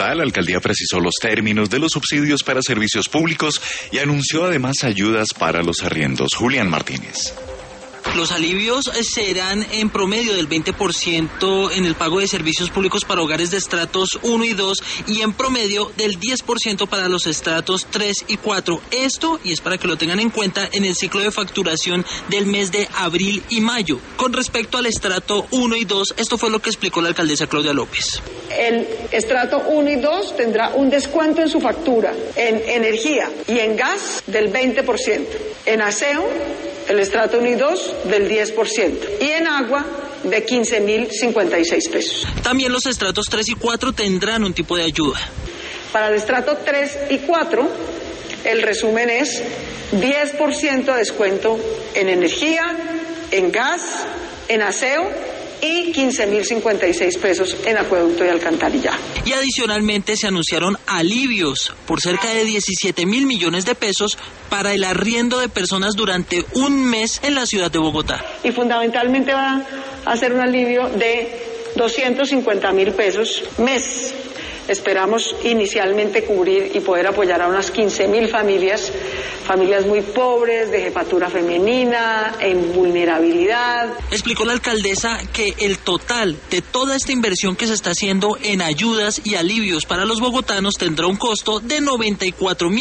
Bogotá, la alcaldía precisó los términos de los subsidios para servicios públicos y anunció además ayudas para los arriendos. Julián Martínez. Los alivios serán en promedio del 20% en el pago de servicios públicos para hogares de estratos 1 y 2 y en promedio del 10% para los estratos 3 y 4. Esto, y es para que lo tengan en cuenta, en el ciclo de facturación del mes de abril y mayo. Con respecto al estrato 1 y 2, esto fue lo que explicó la alcaldesa Claudia López. El estrato 1 y 2 tendrá un descuento en su factura en energía y en gas del 20%, en aseo el estrato 1 y 2 del 10% y en agua de 15.056 pesos. También los estratos 3 y 4 tendrán un tipo de ayuda. Para el estrato 3 y 4, el resumen es 10% de descuento en energía, en gas, en aseo y 15.056 pesos en acueducto y alcantarillado. Y adicionalmente se anunciaron alivios por cerca de 17.000 millones de pesos para el arriendo de personas durante un mes en la ciudad de Bogotá. Y fundamentalmente va a ser un alivio de 250.000 pesos mes. Esperamos inicialmente cubrir y poder apoyar a unas 15.000 familias muy pobres, de jefatura femenina, en vulnerabilidad. Explicó la alcaldesa que el total de toda esta inversión que se está haciendo en ayudas y alivios para los bogotanos tendrá un costo de 94.000